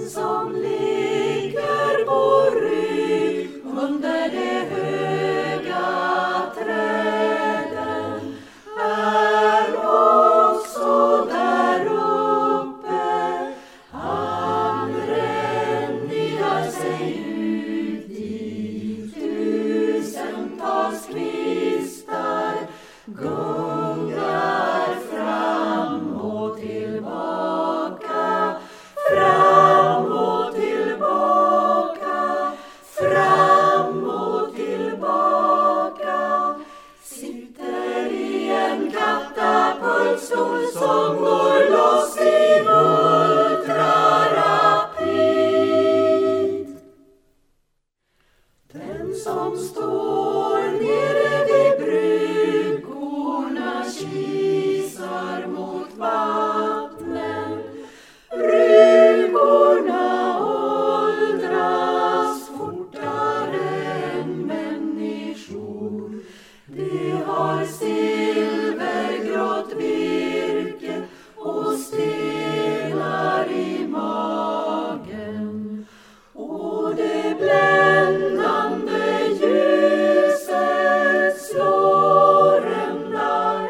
som ligger på rygg under de höga träden är också där uppe. Han rännigar sig ut i tusentals kvistar, gungar fram och tillbaka, fram och tillbaka, fram och tillbaka. Sitter i en katapultstol som går loss i ultrarapid. Den som står nere vid bryggorna kisar mot vattnen. Bryggorna åldras fortare än människor. De har silvergrått virke och stenar i magen. Och det bländande ljuset slår ända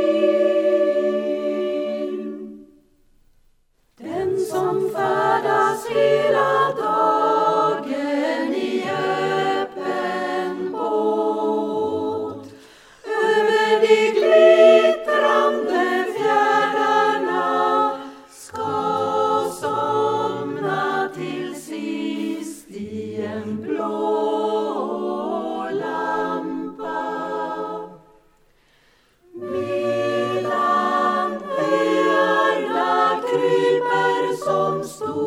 in. Den som färdas hela dagen i öppen båt över de glittrande fjärdarna ska somna till sist i en blå lampa. Medan öarna kryper som stor